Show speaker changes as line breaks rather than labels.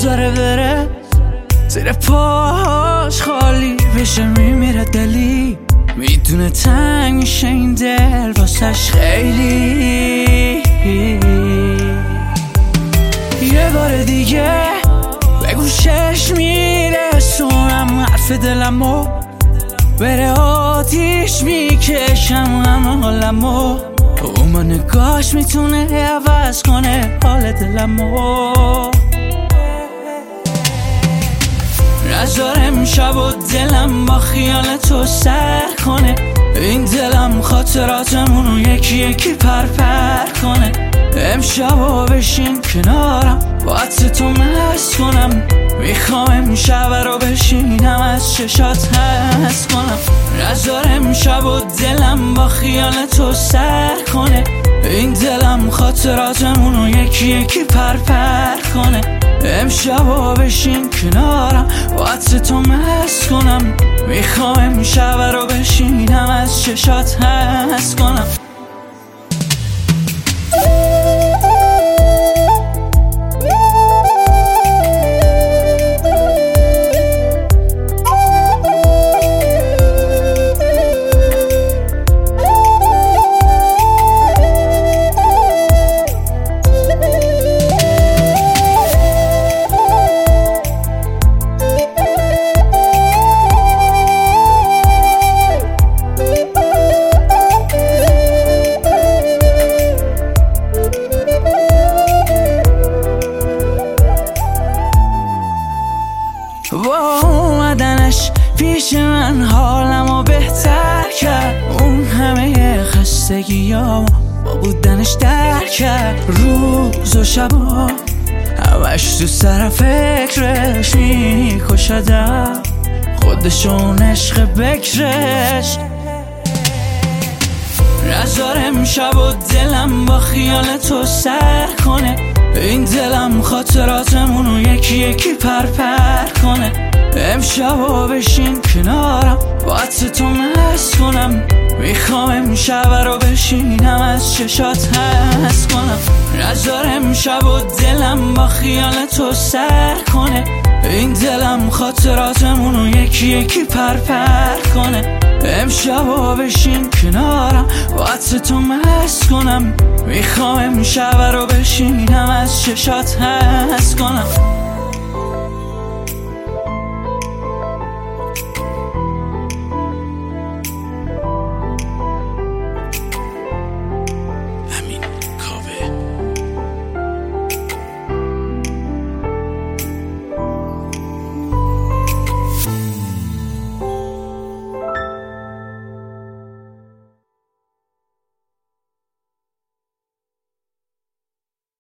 بذاره بره زیر پاش خالی بشه، میمیره دلی، میدونه تنگ میشه این دل واسش خیلی. یه بار دیگه به گوشش میرسونم حرف دلمو، بره آتیش میکشم همه حالمو، اون با نگاش میتونه عوض کنه حال دلمو. نذارم شب و دلم با خیال تو سر کنه، این دلم خاطراتمونو یکی یکی پر کنه. امشبا بشین کنارم با عطر تو مست کنم، میخوام امشب رو بشینم از چشات حس کنم. نذارم شب و دلم با خیال تو سر کنه، این دلم خاطراتمونو یکی یکی پر کنه. امشبا بشین کنارم با عطر تو مست کنم، میخوام امشب رو بشینم از چشات حس کنم. با اومدنش پیش من حالمو بهتر کرد، اون همه خستگیامو با بودنش در کرد. روز و شبا همش تو سر فکرش میکشدم، خودشون عشق بکرش. نذارم شب و دلم با خیال تو سر کنه، این دلم خاطراتمونو یکی یکی پر کنه. امشبا بشین کنارم با عطر تو مست کنم، میخوام امشب رو بشینم از چشات حس کنم. نذارم شب و دلم با خیال تو سر کنه، این دلم خاطراتمونو یکی یکی پر کنه. امشبا بشین کنارم با عطر تو مست کنم، میخوام امشب رو بشینم از چشات حس کنم.